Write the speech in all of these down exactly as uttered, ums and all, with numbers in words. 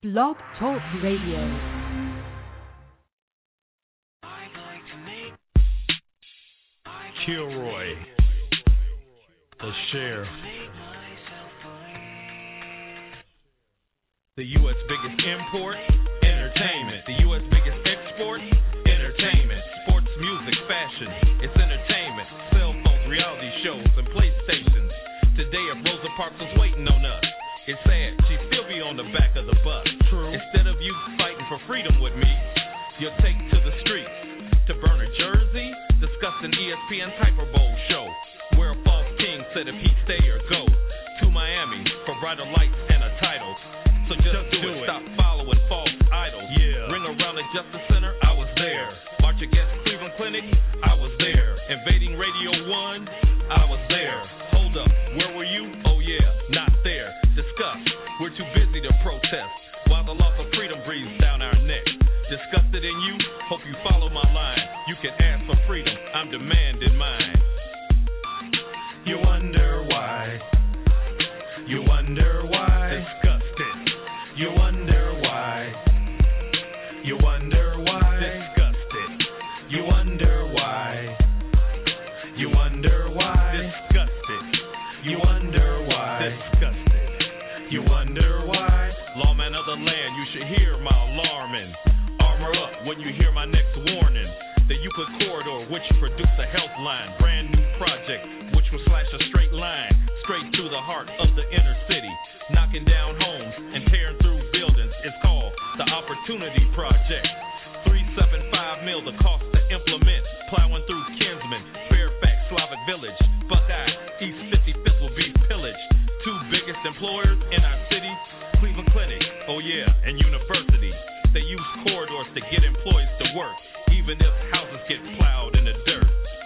Blog Talk Radio. Kilroy, the sheriff, the U S biggest import, entertainment, the U S biggest export, entertainment, sports, music, fashion, it's entertainment, cell phones, reality shows, and PlayStations. Today if Rosa Parks was waiting on us, it's sad, she'd still be on the back of the bus. True. Instead of you fighting for freedom with me, you'll take to the streets to burn a jersey, discussing E S P N's Hyper Bowl show, where a false king said if he'd stay or go to Miami for brighter lights and a title. So just, just do, do it. it, stop following false idols. Yeah. Ring around the Justice Center, I was there. March against Cleveland Clinic, I was there. Invading Radio One, I was there. Hold up, where were you? Oh yeah, not there. Discuss, we're too busy to protest, while the loss of freedom breathes down our neck. Disgusted in you, hope you follow my line. You can ask for freedom, I'm demanding mine. You wonder why, you wonder why, disgusted. You wonder why, you wonder why, disgusted. You wonder why, you wonder why, disgusted. You wonder why, disgusted. You wonder why. Lawman of the land, you should hear my alarming. Armor up when you hear my next warning. The Euclid Corridor, which produced a health line. Brand new project, which will slash a straight line straight through the heart of the inner city. Knocking down homes and tearing through buildings. It's called the Opportunity Project. three seventy-five mil the cost to implement. Plowing through Kinsman, Fairfax, Slavic Village, Buckeye, East fifty-fifth will be pillaged. Two biggest employers in our city, Cleveland Clinic, oh yeah, and universities. They use corridors to get employees to work, even if houses get plowed in the dirt.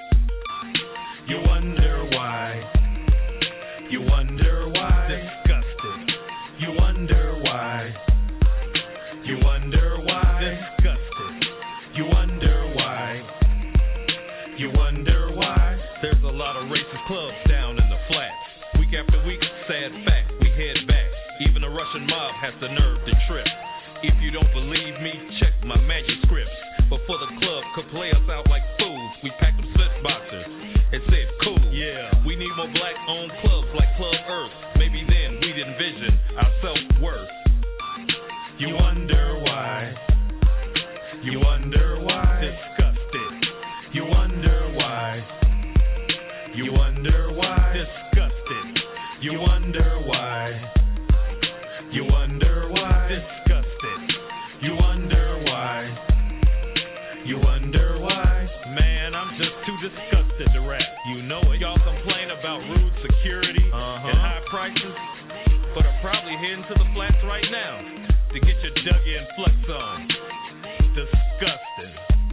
You wonder why, you wonder why, disgusted. You wonder why, you wonder why, disgusted. You wonder why, you wonder why. There's a lot of racist clubs down in the flats. Week after week, sad fact, we head back. Even a Russian mob has the nerve to trip. If you don't believe me, check my manuscripts. Before the club could play us out like fools, we packed them Smith boxers and said, cool. Yeah, we need more black-owned clubs like Club Earth. Maybe then we'd envision our self-worth. You wonder why, you wonder why, disgusted. You wonder why, you wonder why, disgusted. You wonder why, you wonder why, disgusted. You wonder why, you wonder why. Man, I'm just too disgusted to rap. You know it. Y'all complain about rude security uh-huh. and high prices, but are probably heading to the flats right now to get your Dougie and Flex on. Disgusting.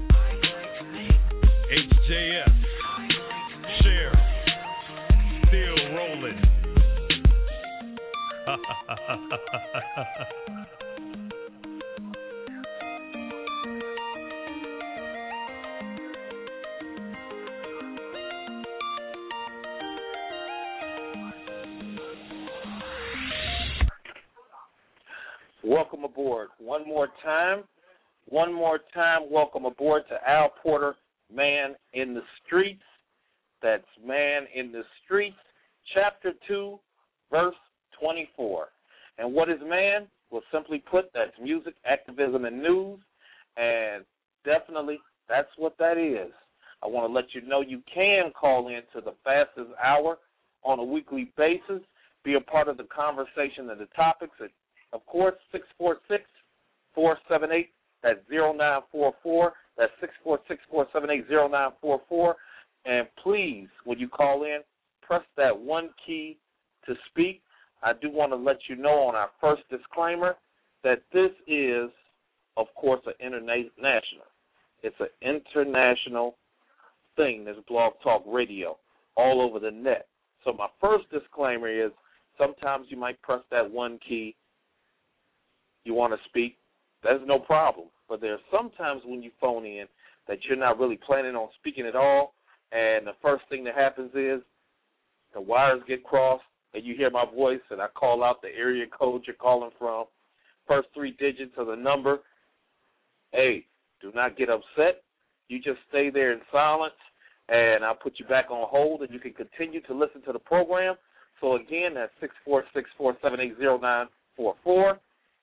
H J S, Sheriff, still rolling. Welcome aboard. One more time. One more time, welcome aboard to Al Porter, Man in the Streets. That's Man in the Streets, Chapter two, Verse twenty-four. And what is man? Well, simply put, that's music, activism, and news. And definitely, that's what that is. I want to let you know you can call in to the fastest hour on a weekly basis, be a part of the conversation and the topics. At, of course, six four six, four seven eight, that's zero nine four four. That's six four six, four seven eight, zero nine four four. And please, when you call in, press that one key to speak. I do want to let you know on our first disclaimer that this is, of course, an international. It's an international thing, this Blog Talk Radio, all over the net. So my first disclaimer is sometimes you might press that one key, you want to speak, that's no problem. But there are sometimes when you phone in that you're not really planning on speaking at all, and the first thing that happens is the wires get crossed, and you hear my voice, and I call out the area code you're calling from, first three digits of the number. Hey, do not get upset. You just stay there in silence, and I'll put you back on hold, and you can continue to listen to the program. So, again, that's six four six, four seven eight, zero nine four four.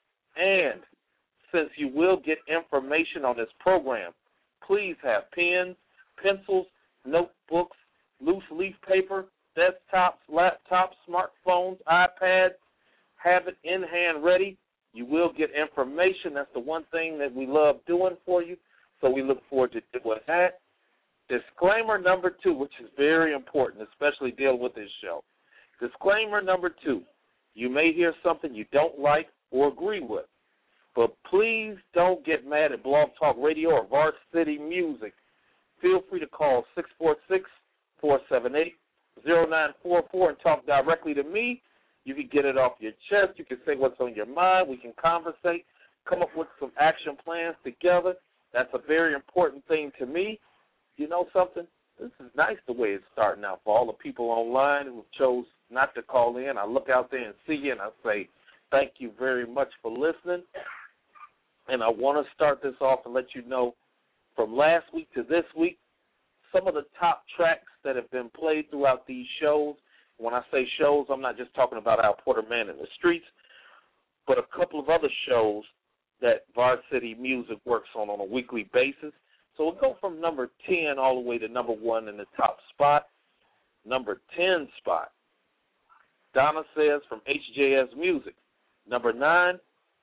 And since you will get information on this program, please have pens, pencils, notebooks, loose leaf paper, desktops, laptops, smartphones, iPads. Have it in hand ready. You will get information. That's the one thing that we love doing for you, so we look forward to doing that. Disclaimer number two, which is very important, especially dealing with this show. Disclaimer number two, you may hear something you don't like or agree with, but please don't get mad at Blog Talk Radio or Varsity Music. Feel free to call six four six, four seven eight, zero nine four four and talk directly to me. You can get it off your chest. You can say what's on your mind. We can conversate, come up with some action plans together. That's a very important thing to me. You know something? This is nice the way it's starting out for all the people online who chose not to call in. I look out there and see you, and I say thank you very much for listening. And I want to start this off and let you know from last week to this week, some of the top tracks that have been played throughout these shows. When I say shows, I'm not just talking about Al Porter Man in the Streets, but a couple of other shows that Varsity Music works on on a weekly basis. So we'll go from number ten all the way to number one in the top spot. Number ten spot, Donna Says from H J S Music. Number nine,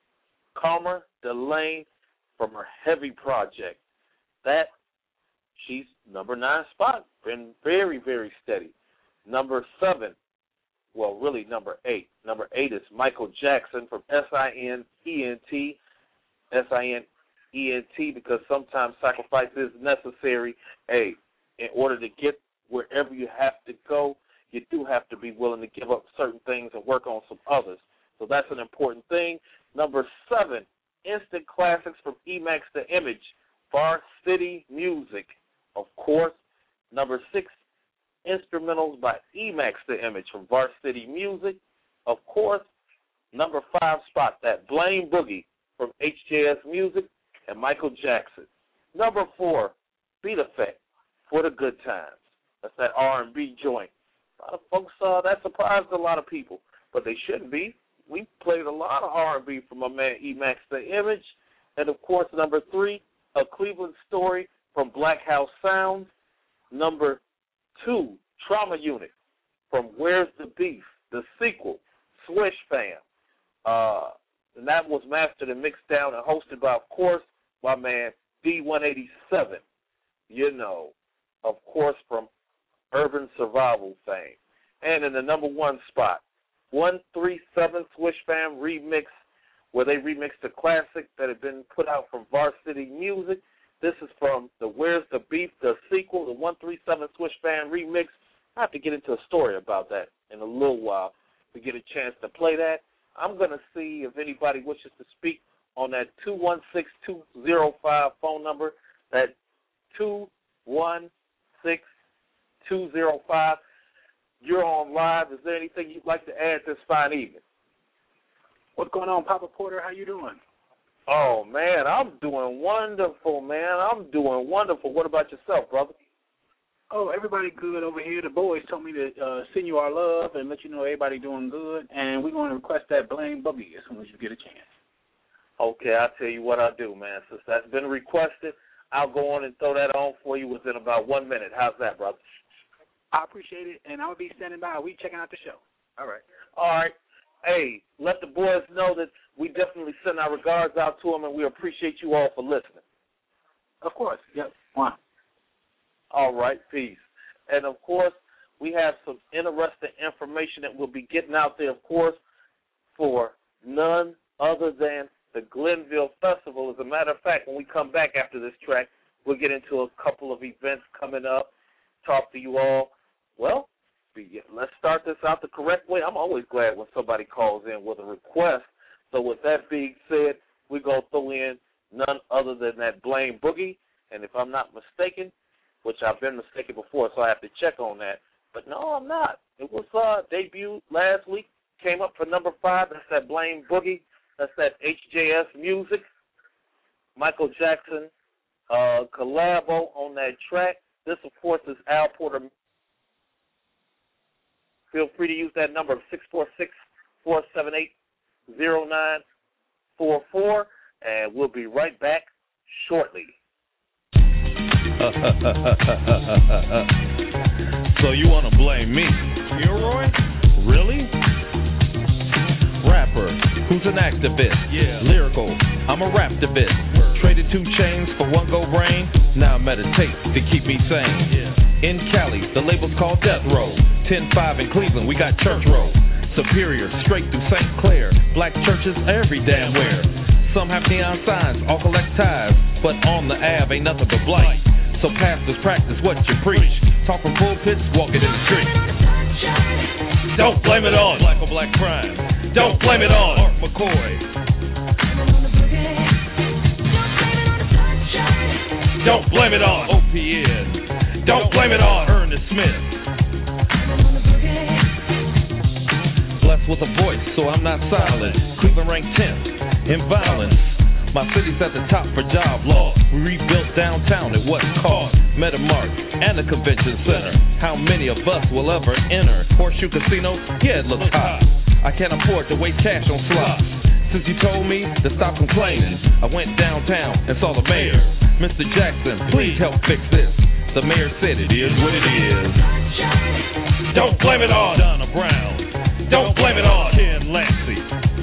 Karma Delane from her Heavy Project. That, she's number nine spot, been very, very steady. Number seven, well, really number eight. Number eight is Michael Jackson from S I N E N T. S I N E N T, because sometimes sacrifice is necessary. Hey, in order to get wherever you have to go, you do have to be willing to give up certain things and work on some others. So that's an important thing. Number seven, instant classics from Emax The Image, Varsity Music, of course. Number six, instrumentals by Emax The Image from Varsity Music, of course. Number five spot, that Blame Boogie from H J S Music and Michael Jackson. Number four, Beat Effect, For the Good Times. That's that R and B joint. A lot of folks, uh, that surprised a lot of people, but they shouldn't be. We played a lot of R and B from my man Emax The Image. And, of course, number three, A Cleveland Story from Black House Sounds. Number two, Trauma Unit from Where's the Beef, the sequel, Swish Fam. Uh, and that was mastered and mixed down and hosted by, of course, my man D one eighty-seven. You know, of course, from Urban Survival fame. And in the number one spot, one three seven Swish Fam remix, where they remixed a classic that had been put out from Varsity Music. This is from the Where's the Beef, the sequel, the one three seven Swish Fam remix. I have to get into a story about that in a little while to get a chance to play that. I'm going to see if anybody wishes to speak on that two one six, two zero five phone number, that two one six, two zero five. You're on live. Is there anything you'd like to add this fine evening? What's going on, Papa Porter? How you doing? Oh, man, I'm doing wonderful, man. I'm doing wonderful. What about yourself, brother? Oh, everybody good over here. The boys told me to uh, send you our love and let you know everybody doing good, and we're going to request that Blame Boogie as soon as you get a chance. Okay, I'll tell you what I'll do, man. Since that's been requested, I'll go on and throw that on for you within about one minute. How's that, brother? I appreciate it, and I'll be standing by. We checking out the show. All right. All right. Hey, let the boys know that we definitely send our regards out to them, and we appreciate you all for listening. Of course. Yep. One. All right, peace. And, of course, we have some interesting information that we'll be getting out there, of course, for none other than the Glenville Festival. As a matter of fact, when we come back after this track, we'll get into a couple of events coming up, talk to you all. Well, let's start this out the correct way. I'm always glad when somebody calls in with a request. So with that being said, we're going to throw in none other than that Blame Boogie. And if I'm not mistaken, which I've been mistaken before, so I have to check on that. But no, I'm not. It was uh, debuted last week, came up for number five. That's that Blame Boogie That's that H J S Music. Michael Jackson uh, collabo on that track. This, of course, is Al Porter. Feel free to use that number of six four six, four seven eight, zero nine four four, and we'll be right back shortly. So you want to blame me? Leroy? Really? Rapper, who's an activist? Yeah. Lyrical, I'm a raptivist. Traded two chains for one gold brain. Now I meditate to keep me sane. Yeah. In Cali, the label's called Death Row. ten five in Cleveland, we got Church Row. Superior, straight through Saint Clair. Black churches every damn where. Some have neon signs, all collect ties, but on the Ave ain't nothing but blight. So pastors practice what you preach. Talk from pulpits, walk it in the street. Don't blame it on black or black crime. Don't blame it on Art McCoy. Don't blame it on O P N. Don't blame it on Ernest Smith. Blessed with a voice, so I'm not silent. Cleveland ranked tenth in violence. My city's at the top for job loss. We rebuilt downtown at what cost? Metamark and the convention center. How many of us will ever enter? Horseshoe Casino? Yeah, it looks hot. I can't afford to waste cash on slots. Since you told me to stop complaining, I went downtown and saw the mayor. Mister Jackson, please help fix this. The mayor said it is what it is. Don't blame it on Donna Brown. Don't blame it on Ken Lansing.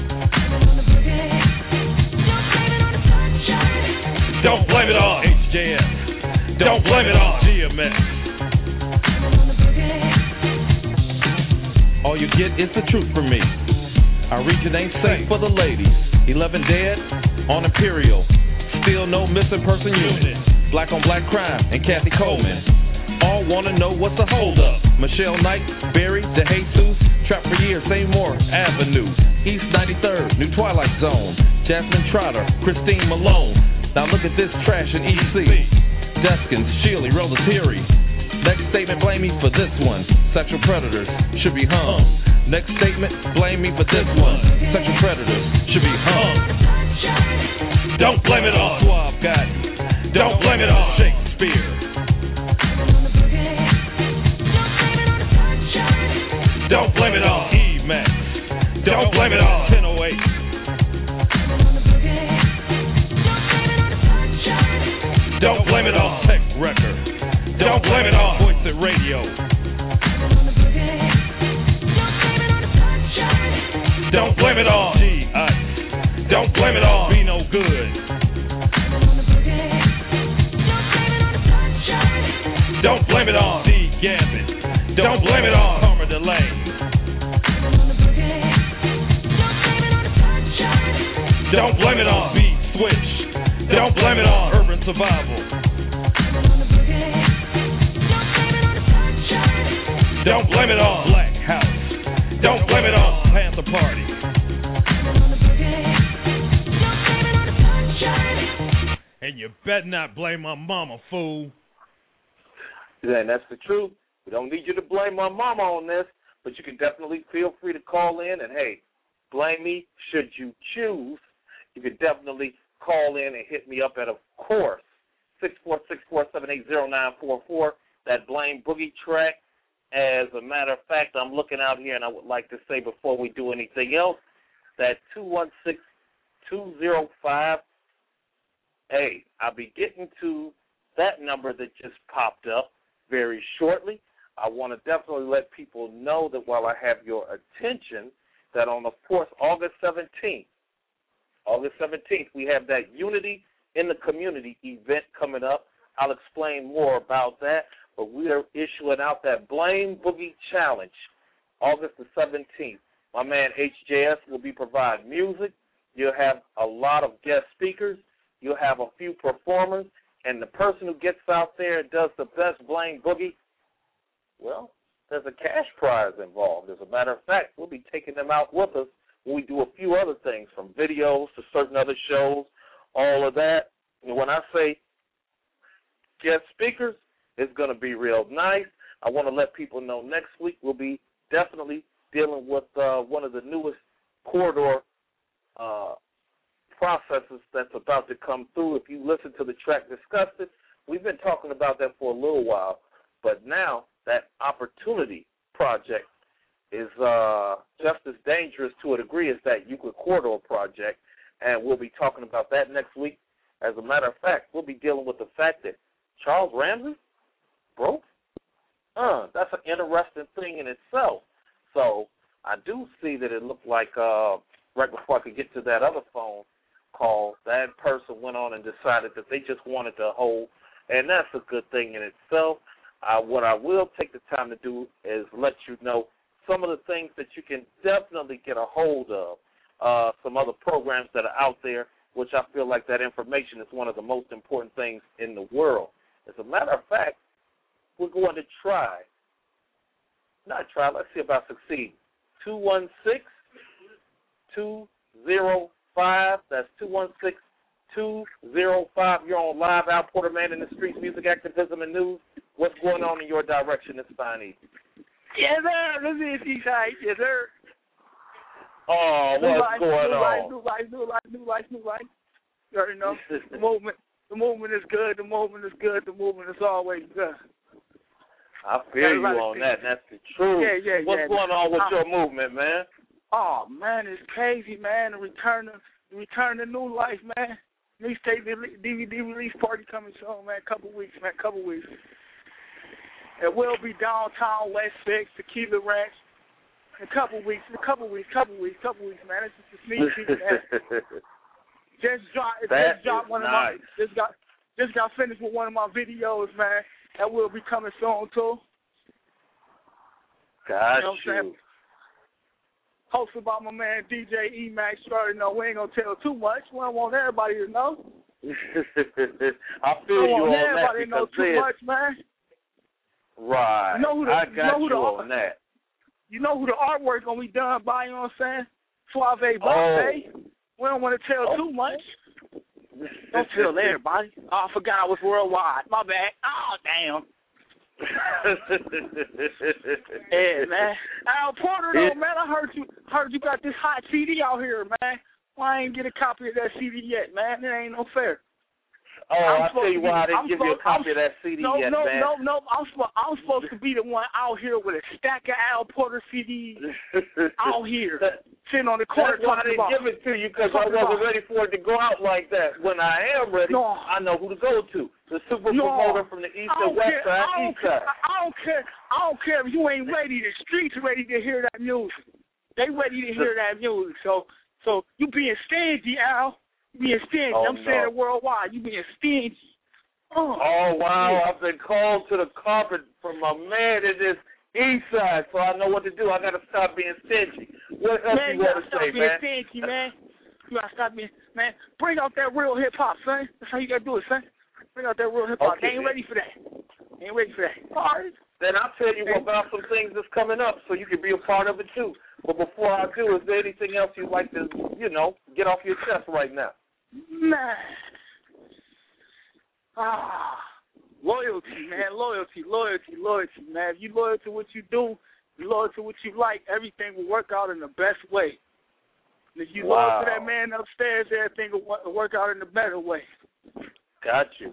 Don't blame it on H J S. Don't blame it on G M S. All you get is the truth from me. Our region ain't safe for the ladies. Eleven dead on Imperial. Still no missing person unit. Black on black crime and Kathy Coleman. All wanna know what's the hold up. Michelle Knight, Barry, DeJesus. Trapped for years, Seymour Avenue. East ninety-third, New Twilight Zone. Jasmine Trotter, Christine Malone. Now look at this trash in E C. Deskins, Shealy, Rollatiri. Next statement, blame me for this one. Sexual predators should be hung. Next statement, blame me for this one. Sexual predators should be hung. Don't blame it on Suave Gotti. Don't blame it on Shakespeare. Don't blame it on E-Max. Don't blame it on ten oh eight. Don't blame it on Tech Record. Don't blame it on Voice at Radio. Don't blame it on G-Ice. Don't blame it on Be No Good. Don't blame it on D-Gambit. Don't blame it on Homer Delane. Don't blame it on Beat Switch. Don't blame it on Urban Survival. Don't blame it on Black House. Don't blame it on Panther Party. And you better not blame my mama, fool. And that's the truth. We don't need you to blame my mama on this, but you can definitely feel free to call in and, hey, blame me should you choose. You can definitely call in and hit me up at, of course, six four six, four seven eight, zero nine four four, that Blame Boogie track. As a matter of fact, I'm looking out here, and I would like to say before we do anything else, that two one six, two zero five, hey, I'll be getting to that number that just popped up very shortly. I want to definitely let people know that while I have your attention, that on, of course, August seventeenth, August seventeenth, we have that Unity in the Community event coming up. I'll explain more about that, but we are issuing out that Blame Boogie Challenge, August the seventeenth. My man H J S will be providing music. You'll have a lot of guest speakers. You'll have a few performers, and the person who gets out there and does the best Blame Boogie, well, there's a cash prize involved. As a matter of fact, we'll be taking them out with us when we do a few other things, from videos to certain other shows, all of that. And when I say guest speakers, it's going to be real nice. I want to let people know next week we'll be definitely dealing with uh, one of the newest corridor uh, processes that's about to come through. If you listen to the track Discussed It, we've been talking about that for a little while, but now that Opportunity project is uh, just as dangerous to a degree as that Euclid Corridor project, and we'll be talking about that next week. As a matter of fact, we'll be dealing with the fact that Charles Ramsey broke. Uh, that's an interesting thing in itself. So I do see that it looked like uh, right before I could get to that other phone call, that person went on and decided that they just wanted to hold, and that's a good thing in itself. Uh, what I will take the time to do is let you know some of the things that you can definitely get a hold of, uh, some other programs that are out there, which I feel like that information is one of the most important things in the world. As a matter of fact, we're going to try, not try, let's see about succeed. two one six, two zero five, that's two one six, two zero five. You're on live, Al Porter, Man in the Streets, Music, Activism, and News. What's going on in your direction this fine evening? Yes, sir. This is Eastside. Yes, sir. Oh, new what's life, going new on? Life, new life, new life, new life, new life. You already know. The movement, the movement is good. The movement is good. The movement is always good. I feel you on that. That's the truth. Yeah, yeah, What's yeah. going on with uh, your movement, man? Oh man, it's crazy, man. The return of the return to new life, man. Release day, D V D release party coming soon, man. Couple weeks, man. Couple weeks. It will be downtown West Six, Tequila Ranch. In a couple weeks, in a couple weeks, couple weeks, couple weeks, man. It's just a sneak peek, man. Just dropped, just dropped one nice. of my, just got, just got finished with one of my videos, man. That will be coming soon too. Got you. Know you. What Hosted by my man D J E-Max. You already know we ain't gonna tell too much. We don't want everybody to know. I feel we you don't want on everybody that to know too much, man. Right. You know who the, I got you, know who you the, on that. You know who the artwork gonna be done by? You know what I'm saying? Suave Oh. Buffet. We don't want to tell oh. too much. Don't tell everybody. Oh, I forgot I was worldwide. My bad. Oh, damn. Yeah, man. Al Porter, though, man, I heard you heard you got this hot C D out here, man. Well, I ain't get a copy of that C D yet, man. It ain't no fair. Oh, I'll tell you why I didn't I'm give you a copy I'm, of that C D no, yet, no, man. No, no, no, I'm, I'm supposed to be the one out here with a stack of Al Porter C Ds out here, sitting on the corner. That's why I didn't about, give it to you, because I wasn't about, ready for it to go out like that. When I am ready, no, I know who to go to. The super no, promoter from the east and west care, side, I east side. I don't care. I don't care if you ain't ready. The streets ready to hear that music. They ready to hear that music. So, so you being stingy, Al. You being stingy. Oh, I'm no. saying it worldwide. You being stingy. Oh, oh wow! yeah. I've been called to the carpet from my man in this east side, so I know what to do. I got to stop being stingy. What else man, you want to stop say, being man? stingy, man. You gotta stop being, man. Bring out that real hip hop, son. That's how you gotta do it, son. Bring out that real hip hop. Okay, they ain't man. ready for that. They ain't ready for that. All right. Then I'll tell you about some things that's coming up, so you can be a part of it too. But before I do, is there anything else you'd like to, you know, get off your chest right now? Man. Ah. Loyalty, man. Loyalty, loyalty, loyalty, man. If you loyal to what you do, you loyal to what you like, everything will work out in the best way. And if you wow. loyal to that man upstairs, everything will work out in the better way. Got you.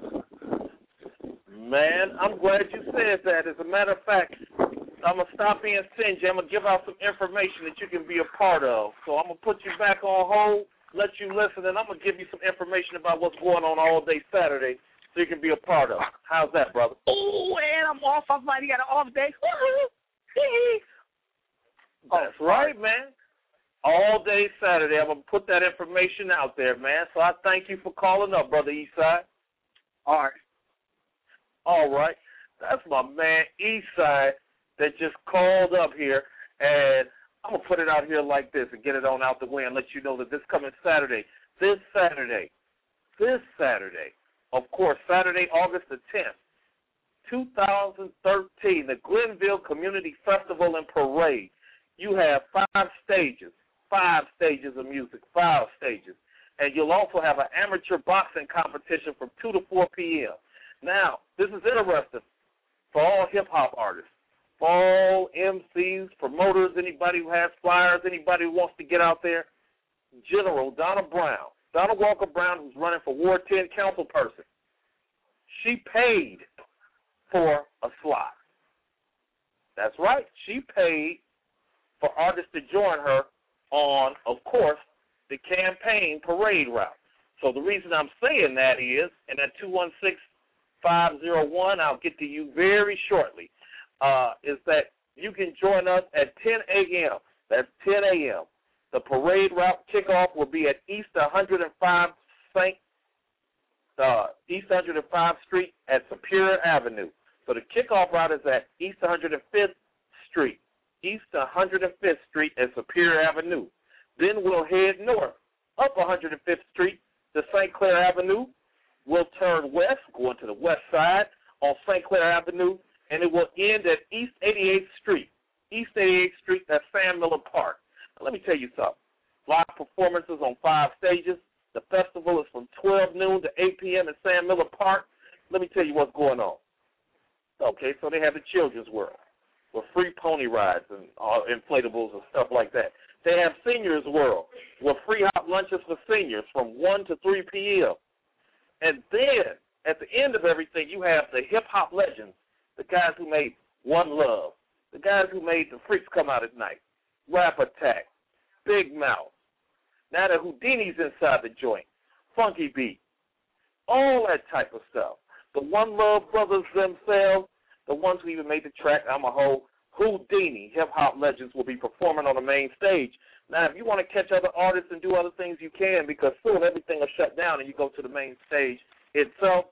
Man, I'm glad you said that. As a matter of fact, I'm going to stop being stingy. I'm going to give out some information that you can be a part of. So I'm going to put you back on hold, let you listen, and I'm going to give you some information about what's going on all day Saturday so you can be a part of. How's that, brother? Oh, and I'm off. I've already got an off day. That's right, man. All day Saturday. I'm going to put that information out there, man. So I thank you for calling up, Brother Eastside. All right. All right. That's my man Eastside that just called up here, and I'm going to put it out here like this and get it on out the way and let you know that this coming Saturday, this Saturday, this Saturday, of course, Saturday, August the tenth, two thousand thirteen, the Glenville Community Festival and Parade. You have five stages, five stages of music, five stages. And you'll also have an amateur boxing competition from two to four p.m. Now, this is interesting for all hip-hop artists, for all M Cs, promoters, anybody who has flyers, anybody who wants to get out there. General Donna Brown Donna Walker Brown, who's running for Ward ten council person, she paid for a slot. That's right. She paid for artists to join her on, of course, the campaign parade route. So the reason I'm saying that is, and at two one six, five oh one, I'll get to you very shortly, uh, is that you can join us at ten a.m. That's ten a.m. The parade route kickoff will be at East one hundred five Saint uh, East one hundred five Street at Superior Avenue. So the kickoff route is at East one hundred fifth Street, East one hundred fifth Street at Superior Avenue. Then we'll head north, up one hundred fifth Street to Saint Clair Avenue. We'll turn west, going to the west side on Saint Clair Avenue, and it will end at East eighty-eighth Street. East eighty-eighth Street, that's Sam Miller Park. Now, let me tell you something. Live performances on five stages. The festival is from twelve noon to eight p.m. at Sam Miller Park. Let me tell you what's going on. Okay, so they have the Children's World with free pony rides and uh, inflatables and stuff like that. They have Seniors World with free hot lunches for seniors from one to three p.m. And then, at the end of everything, you have the hip-hop legends, the guys who made One Love, the guys who made The Freaks Come Out at Night, Rap Attack, Big Mouth. Now the Houdini's inside the joint, Funky Beat, all that type of stuff. The One Love brothers themselves, the ones who even made the track, I'm a Hoe, Houdini, hip-hop legends, will be performing on the main stage. Now, if you want to catch other artists and do other things, you can, because soon everything will shut down and you go to the main stage itself.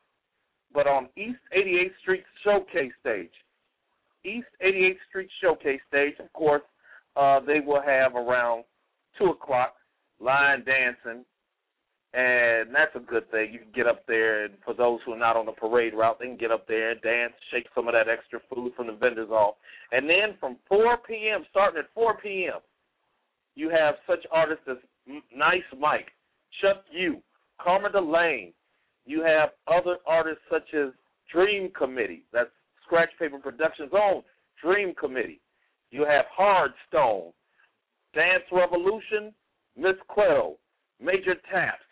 But on East eighty-eighth Street Showcase stage, East eighty-eighth Street Showcase stage, of course, uh, they will have around two o'clock line dancing, and that's a good thing. You can get up there, and for those who are not on the parade route, they can get up there and dance, shake some of that extra food from the vendors off. And then from four p.m., starting at four p.m., you have such artists as Nice Mike, Chuck U, Karma Delane. You have other artists such as Dream Committee, that's Scratch Paper Productions' own Dream Committee. You have Hard Stone, Dance Revolution, Miss Cleo, Major Taps,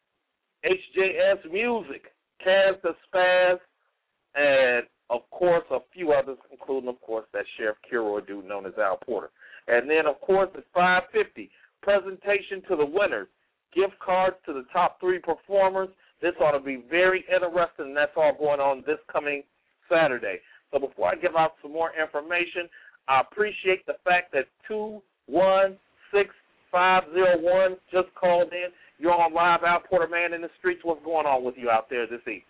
H J S Music, Kaz the Spaz, and, of course, a few others, including, of course, that Sheriff Kilroy dude known as Al Porter. And then, of course, at five fifty, presentation to the winners, gift cards to the top three performers. This ought to be very interesting, and that's all going on this coming Saturday. So before I give out some more information, I appreciate the fact that two one six five oh one just called in. You're on live, Al Porter, Man in the Streets. What's going on with you out there this evening?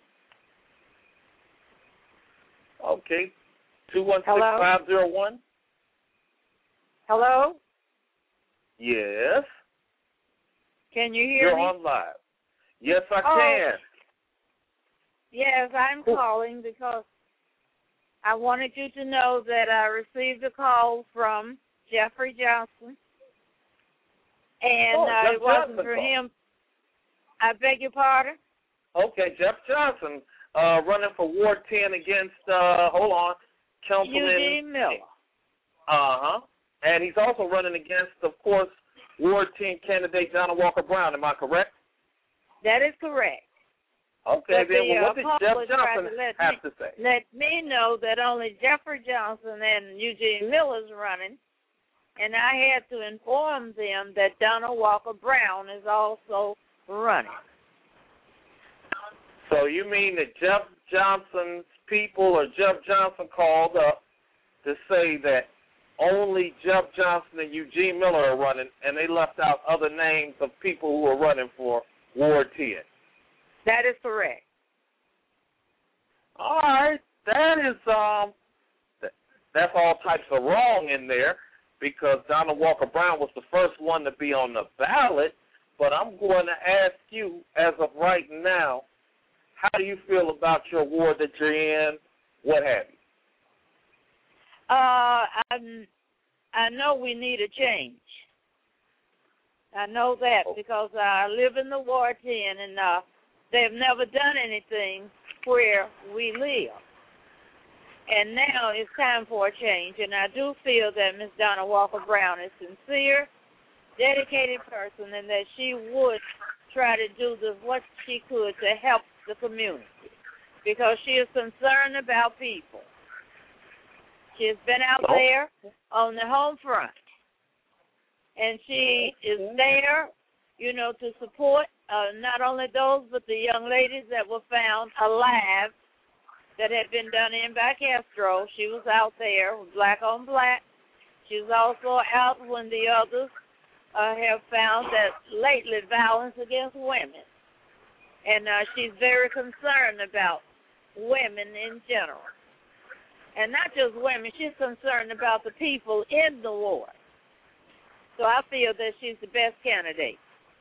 Okay, two one six five oh one. Hello? Yes. Can you hear You're me? You're on live. Yes, I oh, can. Yes, I'm Ooh. calling because I wanted you to know that I received a call from Jeffrey Johnson, and oh, uh, Jeff it wasn't Johnson for call. him. I beg your pardon? Okay, Jeff Johnson uh, running for Ward ten against, uh, hold on, Councilman Eugene Miller. Uh-huh. And he's also running against, of course, Ward ten candidate Donna Walker Brown. Am I correct? That is correct. Okay, but then the, well, what uh, did Jeff Johnson to let have me, to say? Let me know that only Jeffrey Johnson and Eugene Miller's running, and I had to inform them that Donna Walker Brown is also running. So you mean that Jeff Johnson's people or Jeff Johnson called up to say that only Jeff Johnson and Eugene Miller are running, and they left out other names of people who are running for Ward ten? That is correct. All right, that is um, that's all types of wrong in there, because Donna Walker Brown was the first one to be on the ballot. But I'm going to ask you, as of right now, how do you feel about your ward that you're in? What have you? Uh, I I know we need a change. I know that because I live in the Ward ten, and uh, they've never done anything where we live. And now it's time for a change, and I do feel that Miss Donna Walker Brown is sincere, dedicated person, and that she would try to do the what she could to help the community because she is concerned about people. She has been out there on the home front, and she is there, you know, to support uh, not only those but the young ladies that were found alive that had been done in by Castro. She was out there, black on black. She was also out when the others uh, have found that lately violence against women. And uh, she's very concerned about women in general. And not just women, she's concerned about the people in the war. So I feel that she's the best candidate.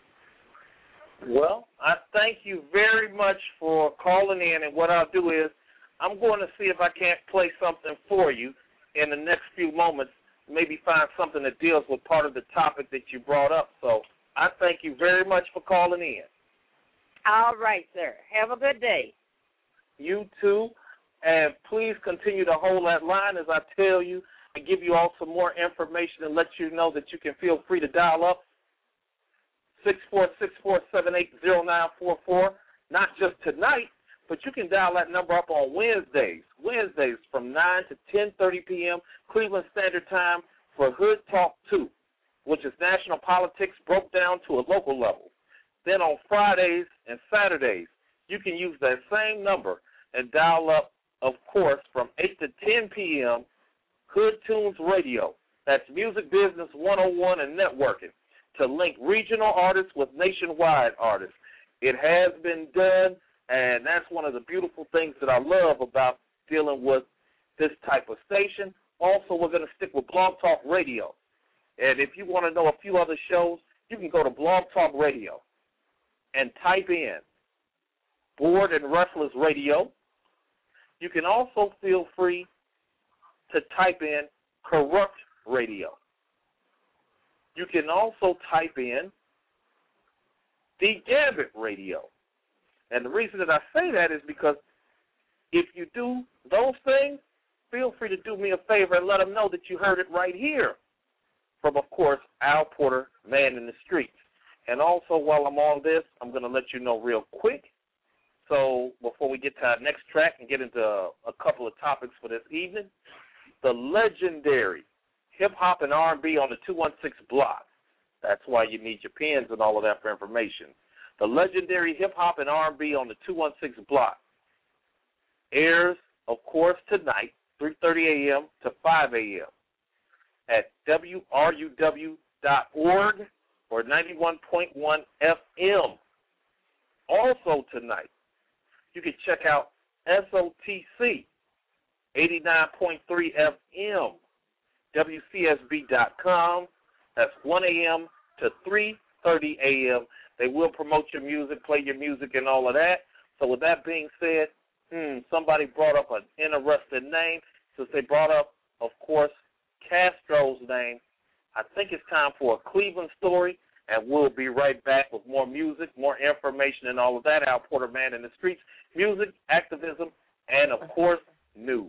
Well, I thank you very much for calling in, and what I'll do is I'm going to see if I can't play something for you in the next few moments, maybe find something that deals with part of the topic that you brought up. So I thank you very much for calling in. All right, sir. Have a good day. You too. And please continue to hold that line as I tell you and give you all some more information and let you know that you can feel free to dial up six four six, four seven eight, zero nine four four, not just tonight, but you can dial that number up on Wednesdays, Wednesdays from nine to ten thirty p.m. Cleveland Standard Time for Hood Talk two, which is national politics broke down to a local level. Then on Fridays and Saturdays, you can use that same number and dial up, of course, from eight to ten p.m., Hood Tunes Radio. That's Music Business one oh one and networking to link regional artists with nationwide artists. It has been done, and that's one of the beautiful things that I love about dealing with this type of station. Also, we're going to stick with Blog Talk Radio. And if you want to know a few other shows, you can go to Blog Talk Radio and type in Board and Restless Radio. You can also feel free to type in Corrupt Radio. You can also type in The Gambit Radio. And the reason that I say that is because if you do those things, feel free to do me a favor and let them know that you heard it right here from, of course, Al Porter, Man in the Streets. And also, while I'm on this, I'm going to let you know real quick. So before we get to our next track and get into a, a couple of topics for this evening, the legendary hip-hop and R and B on the two one six block. That's why you need your pens and all of that for information. The legendary hip-hop and R and B on the two one six block airs, of course, tonight, three thirty a.m. to five a.m. at W R U W dot org or ninety-one point one F M. Also tonight, you can check out S O T C, eighty-nine point three F M, W C S B dot com. That's one a.m. to three thirty a.m. They will promote your music, play your music, and all of that. So with that being said, hmm, somebody brought up an interesting name. Since they brought up, of course, Castro's name, I think it's time for a Cleveland story, and we'll be right back with more music, more information, and all of that. Al Porter, Man in the Streets, music, activism, and, of course, news.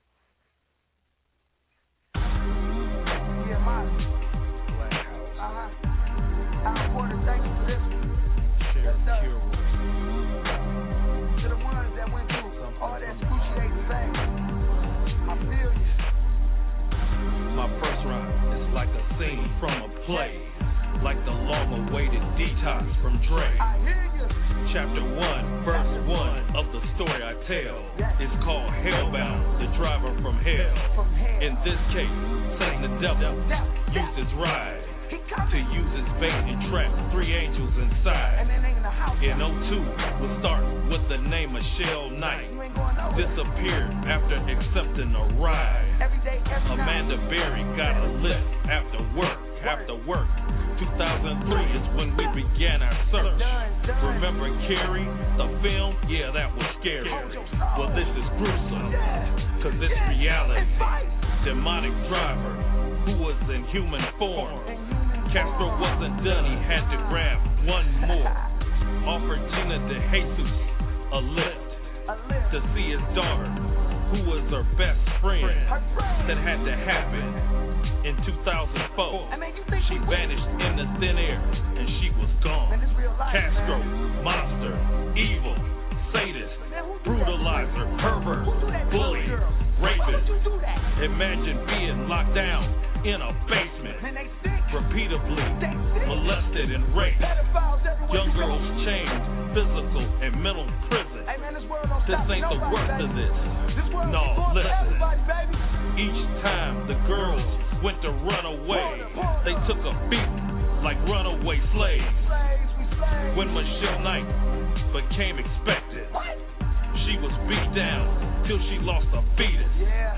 Scene from a play, like the long-awaited detox from Dre. Chapter one, verse one of the story I tell is called Hellbound, the driver from hell. In this case, Satan the devil used his ride to use his bait and trap three angels inside. In oh two, we'll start with the name of Shell Knight. Disappeared after accepting a ride. Amanda Berry got a lift after work. After work, two thousand three is when we began our search. Remember Carrie, the film? Yeah, that was scary. Well, this is gruesome, cause it's reality. Demonic driver who was in human form. Castro wasn't done, he had to grab one more. Offered Gina de Jesus a lift to see his daughter who was her best friend. That had to happen in two thousand four. She vanished in the thin air, and she was gone. Castro, monster, evil, sadist, brutalizer, pervert, bully, rapist. Imagine being locked down in a basement, repeatedly molested and raped. Young girls chained, physical and mental prison. This ain't the worst of this. No, listen. Each time the girls went to run away, they took a beat like runaway slaves. When Michelle Knight became expected, she was beat down till she lost a fetus.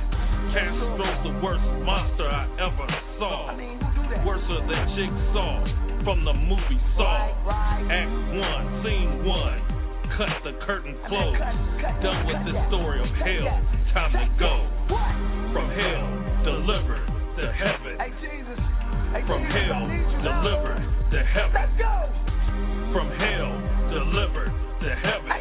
Castro's the worst monster I ever saw. Worse than Jigsaw from the movie Saw. Act one, scene one. Cut the curtain closed. Done with this story of hell. Time to go. From hell, delivered to heaven. From hell, delivered to heaven. From hell, delivered to heaven.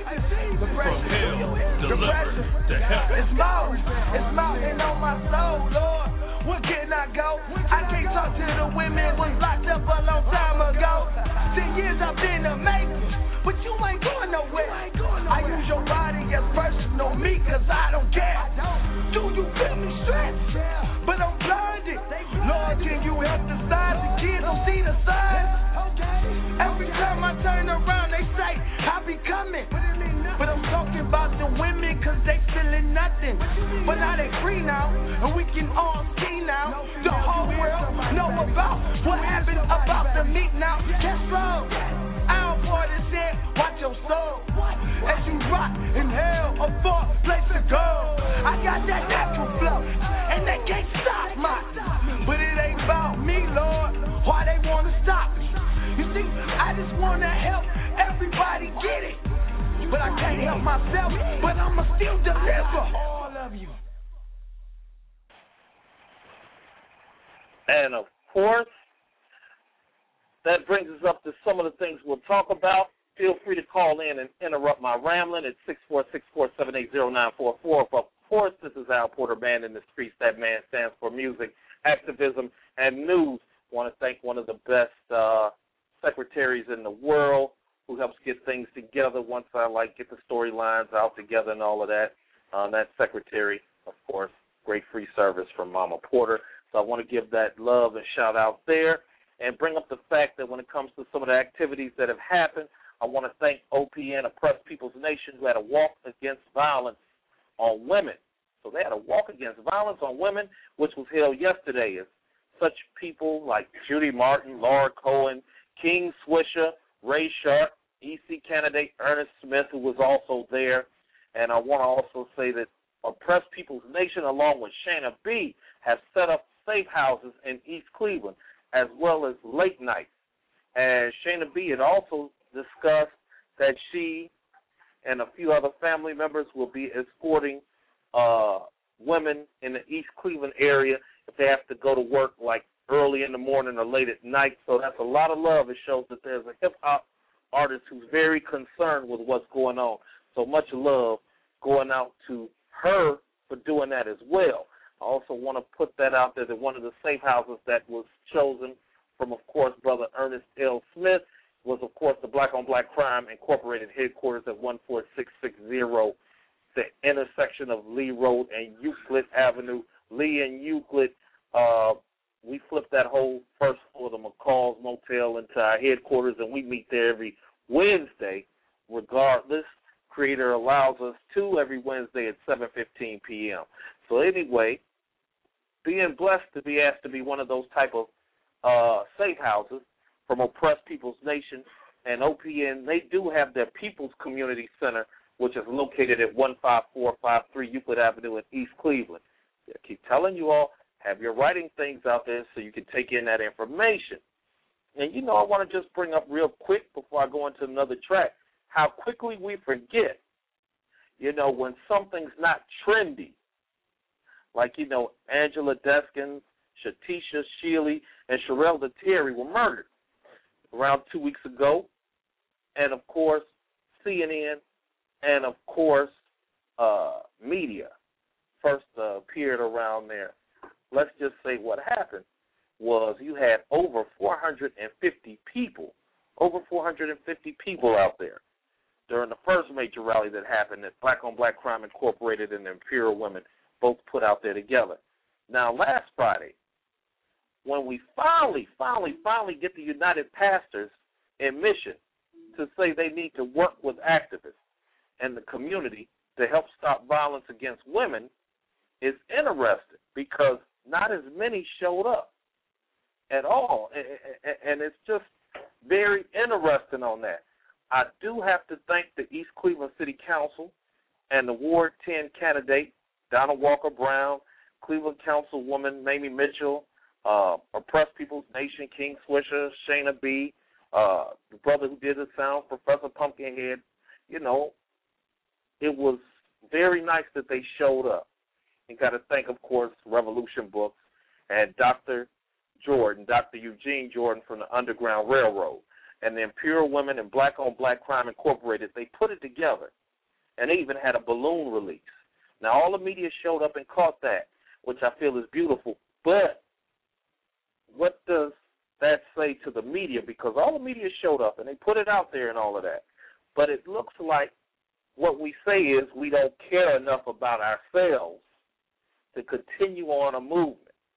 From hell, delivered to heaven. It's mountain, it's mountain on my soul, Lord. Where can I go? I can't talk to the women was locked up a long time ago. Ten years I've been a making, but you ain't going nowhere. I use your body as personal me, cause I don't care. Do you feel me stretch? But I'm blinded. Lord, can you help the signs? The kids don't see the signs. Every time I turn around, they say, I be coming. But I'm talking about the women, cause they feeling nothing. But now they free now, and we can all see now. The whole world know about what happened about the meat now. Castro, Al Porter said, watch your soul. As you rock in hell, a far place to go. I got that natural flow, and they can't stop mine. But it ain't about me, Lord, why they wanna stop me. You see, I just wanna help everybody get it. But I can't help myself, but I'ma still deliver all of you. And of course, that brings us up to some of the things we'll talk about. Feel free to call in and interrupt my rambling at six four six, four seven eight, zero nine four four. Of course, this is Al Porter, Man in the Streets. That man stands for music, activism, and news. I want to thank one of the best uh, secretaries in the world who helps get things together once I like get the storylines out together and all of that. Uh, that secretary, of course, great free service from Mama Porter. So I want to give that love and shout out there and bring up the fact that when it comes to some of the activities that have happened, I want to thank O P N, Oppressed People's Nation, who had a walk against violence on women. So they had a walk against violence on women, which was held yesterday. As such people like Judy Martin, Laura Cohen, King Swisher, Ray Sharp, E C candidate Ernest Smith, who was also there. And I want to also say that Oppressed People's Nation, along with Shayna B., have set up safe houses in East Cleveland, as well as late nights. And Shayna B. had also discussed that she and a few other family members will be escorting uh, women in the East Cleveland area if they have to go to work like early in the morning or late at night. So that's a lot of love. It shows that there's a hip-hop artist who's very concerned with what's going on. So much love going out to her for doing that as well. I also want to put that out there that one of the safe houses that was chosen from, of course, Brother Ernest L. Smith was, of course, the Black on Black Crime Incorporated headquarters at one four six six zero, the intersection of Lee Road and Euclid Avenue. Lee and Euclid, uh, we flipped that whole first floor of the McCall's Motel into our headquarters, and we meet there every Wednesday, regardless. Creator allows us to every Wednesday at seven fifteen p.m. So anyway, being blessed to be asked to be one of those type of uh, safe houses from Oppressed People's Nation and O P N, they do have their People's Community Center, which is located at one five four five three Euclid Avenue in East Cleveland. I keep telling you all, have your writing things out there so you can take in that information. And, you know, I want to just bring up real quick before I go into another track, how quickly we forget, you know, when something's not trendy. Like, you know, Angela Deskins, Shatisha Shealy, and Sherelle Terry were murdered around two weeks ago. And, of course, C N N and, of course, uh, media first uh, appeared around there, let's just say what happened was you had over four hundred fifty people, over four hundred fifty people out there during the first major rally that happened that Black on Black Crime Incorporated and the Imperial Women both put out there together. Now, last Friday, when we finally, finally, finally get the United Pastors in mission to say they need to work with activists and the community to help stop violence against women, is interesting because not as many showed up at all. And it's just very interesting on that. I do have to thank the East Cleveland City Council and the Ward ten candidate, Donna Walker Brown, Cleveland Councilwoman Mamie Mitchell, uh, Oppressed People's Nation, King Swisher, Shayna B., uh, the brother who did the sound, Professor Pumpkinhead. You know, it was very nice that they showed up. And got to thank, of course, Revolution Books and Doctor Jordan, Doctor Eugene Jordan from the Underground Railroad. And the Imperial Women and Black on Black Crime Incorporated, they put it together. And they even had a balloon release. Now, all the media showed up and caught that, which I feel is beautiful. But what does that say to the media? Because all the media showed up and they put it out there and all of that. But it looks like what we say is we don't care enough about ourselves to continue on a movement.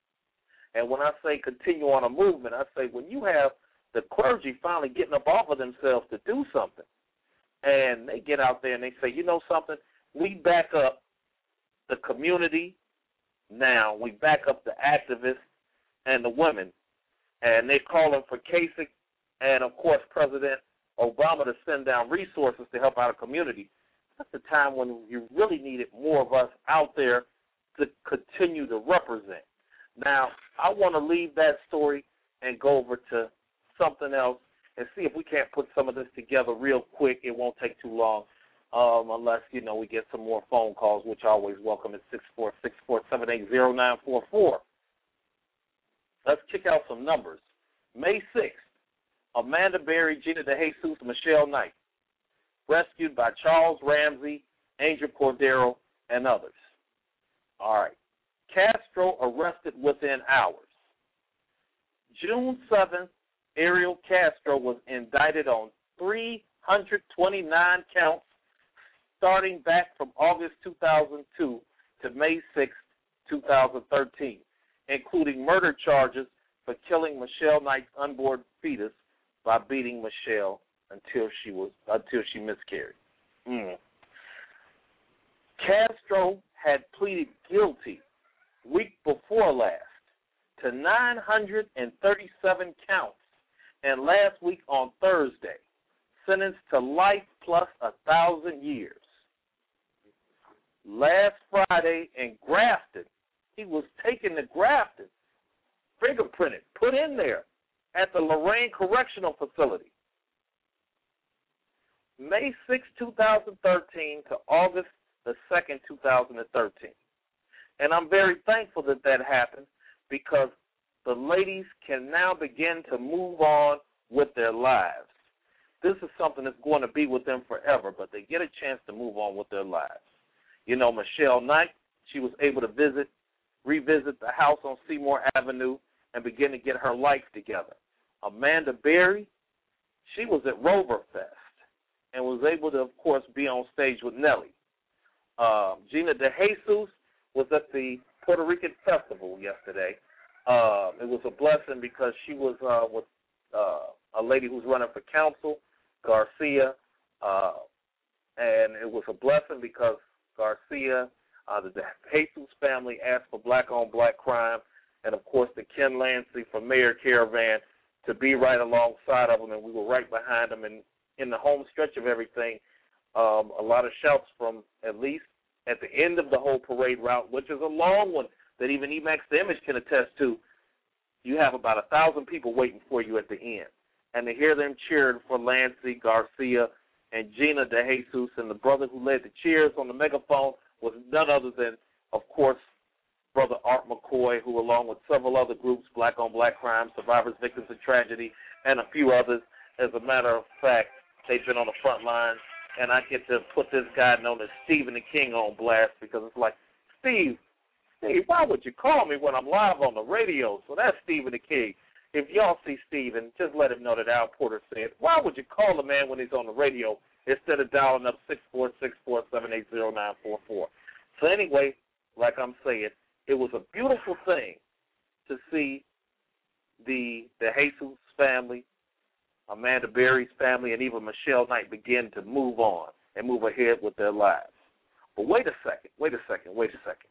And when I say continue on a movement, I say when you have the clergy finally getting up off of themselves to do something, and they get out there and they say, you know something, we back up the community now, we back up the activists and the women, and they're calling for Kasich and, of course, President Obama to send down resources to help out a community. That's the time when you really needed more of us out there to continue to represent. Now, I want to leave that story and go over to something else and see if we can't put some of this together real quick. It won't take too long um, unless, you know, we get some more phone calls, which I always welcome at six four six, four seven eight, zero nine four four. Let's kick out some numbers. May sixth, Amanda Berry, Gina DeJesus, Michelle Knight, rescued by Charles Ramsey, Angel Cordero, and others. All right. Castro arrested within hours. June seventh, Ariel Castro was indicted on three hundred twenty-nine counts starting back from August two thousand two to May sixth, two thousand thirteen, including murder charges for killing Michelle Knight's unborn fetus by beating Michelle until she was until she miscarried. Mm. Castro had pleaded guilty week before last to nine hundred thirty-seven counts, and last week on Thursday, sentenced to life plus a thousand years. Last Friday in Grafton, he was taken to Grafton, fingerprinted, put in there at the Lorraine Correctional Facility. May sixth, two thousand thirteen to August the second, two thousand thirteen. And I'm very thankful that that happened because the ladies can now begin to move on with their lives. This is something that's going to be with them forever, but they get a chance to move on with their lives. You know, Michelle Knight, she was able to visit, revisit the house on Seymour Avenue and begin to get her life together. Amanda Berry, she was at Roverfest and was able to, of course, be on stage with Nelly. Uh, Gina DeJesus was at the Puerto Rican Festival yesterday. Uh, it was a blessing because she was uh, with uh, a lady who's running for council, Garcia, uh, and it was a blessing because Garcia, uh, the DeJesus family asked for black-on-black crime, and, of course, the Ken Lancey from Mayor Caravan to be right alongside of them, and we were right behind them. And in the home stretch of everything, um, a lot of shouts from at least at the end of the whole parade route, which is a long one that even Emax the Image can attest to. You have about a thousand people waiting for you at the end. And to hear them cheering for Lancey, Garcia, and Gina DeJesus, and the brother who led the cheers on the megaphone was none other than, of course, Brother Art McCoy, who along with several other groups, Black on Black Crime, Survivors, Victims of Tragedy, and a few others, as a matter of fact, they've been on the front lines. And I get to put this guy known as Stephen the King on blast because it's like Steve, Steve, why would you call me when I'm live on the radio? So that's Stephen the King. If y'all see Stephen, just let him know that Al Porter said, why would you call the man when he's on the radio instead of dialing up six four six, four seven eight, zero nine four four? So anyway, like I'm saying, it was a beautiful thing to see the the Jesus family, Amanda Berry's family, and even Michelle Knight begin to move on and move ahead with their lives. But wait a second, wait a second, wait a second.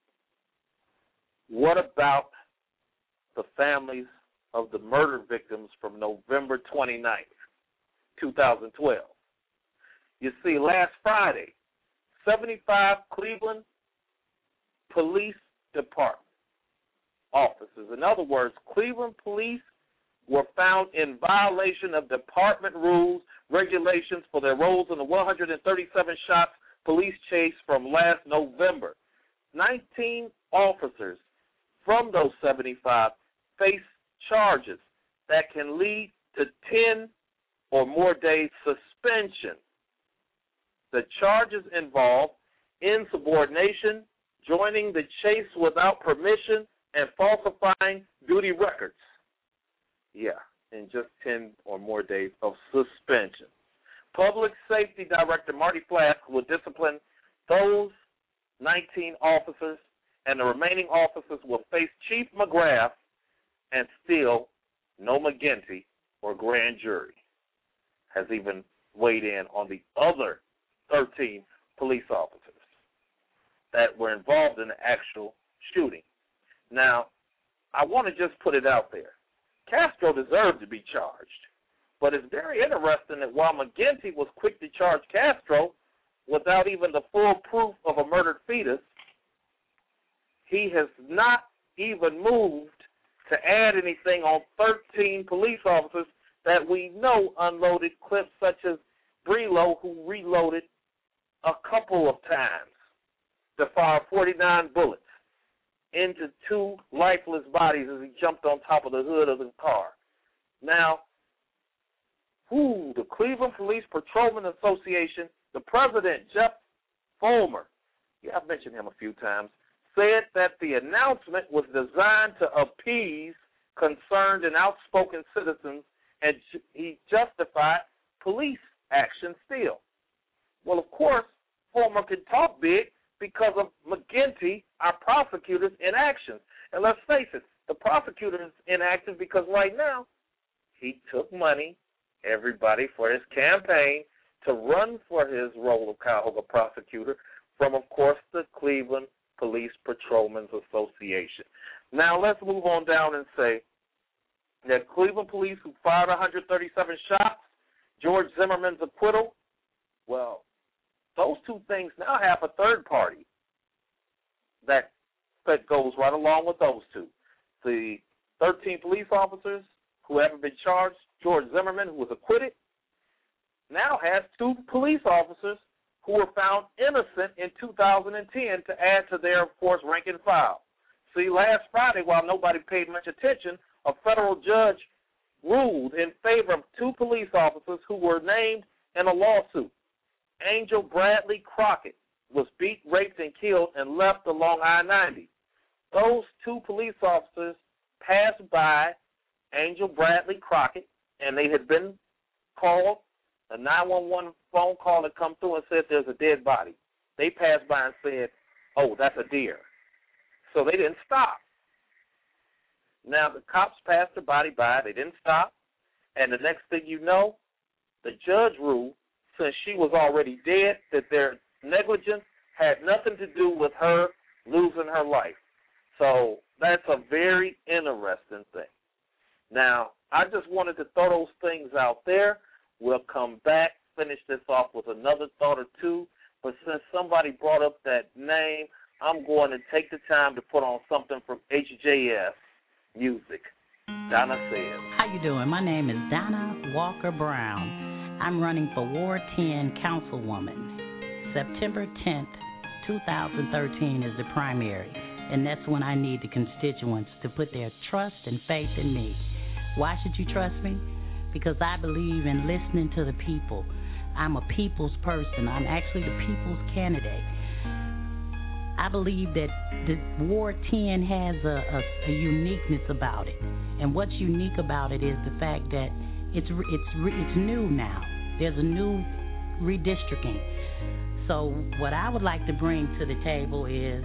What about the families of the murder victims from November twenty-ninth, two thousand twelve? You see, last Friday, seventy-five Cleveland Police Department officers, in other words, Cleveland police, were found in violation of department rules, regulations for their roles in the one hundred thirty-seven shots police chase from last November. nineteen officers from those seventy-five face charges that can lead to ten or more days suspension. The charges involve insubordination, joining the chase without permission, and falsifying duty records. Yeah, in just ten or more days of suspension. Public Safety Director Marty Flask will discipline those nineteen officers, and the remaining officers will face Chief McGrath and still no McGinty or grand jury has even weighed in on the other thirteen police officers that were involved in the actual shooting. Now, I want to just put it out there. Castro deserved to be charged, but it's very interesting that while McGinty was quick to charge Castro without even the full proof of a murdered fetus, he has not even moved to add anything on thirteen police officers that we know unloaded clips, such as Brelo, who reloaded a couple of times to fire forty-nine bullets into two lifeless bodies as he jumped on top of the hood of the car. Now, who, the Cleveland Police Patrolman Association, the president, Jeff Fulmer, yeah, I've mentioned him a few times, said that the announcement was designed to appease concerned and outspoken citizens, and he justified police action still. Well, of course, Fulmer could talk big because of McGinty, our prosecutor's inaction. And let's face it, the prosecutor is inactive because right now he took money, everybody, for his campaign to run for his role of Cuyahoga prosecutor from, of course, the Cleveland Police Patrolmen's Association. Now let's move on down and say that Cleveland police who fired one hundred thirty-seven shots, George Zimmerman's acquittal, well, those two things now have a third party that, that goes right along with those two. The thirteen police officers who haven't been charged, George Zimmerman, who was acquitted, now has two police officers who were found innocent in two thousand ten to add to their, of course, rank and file. See, last Friday, while nobody paid much attention, a federal judge ruled in favor of two police officers who were named in a lawsuit. Angel Bradley Crockett was beat, raped, and killed and left along I ninety. Those two police officers passed by Angel Bradley Crockett, and they had been called. A nine one one phone call had come through and said there's a dead body. They passed by and said, oh, that's a deer. So they didn't stop. Now, the cops passed the body by. They didn't stop. And the next thing you know, the judge ruled, since she was already dead, that their negligence had nothing to do with her losing her life. So that's a very interesting thing. Now, I just wanted to throw those things out there. We'll come back, finish this off with another thought or two. But since somebody brought up that name, I'm going to take the time to put on something from H J S Music. Donna says. How you doing? My name is Donna Walker Brown. I'm running for Ward ten Councilwoman. September tenth, twenty thirteen is the primary, and that's when I need the constituents to put their trust and faith in me. Why should you trust me? Because I believe in listening to the people. I'm a people's person. I'm actually the people's candidate. I believe that the Ward ten has a, a, a uniqueness about it, and what's unique about it is the fact that it's it's it's new now. There's a new redistricting. So what I would like to bring to the table is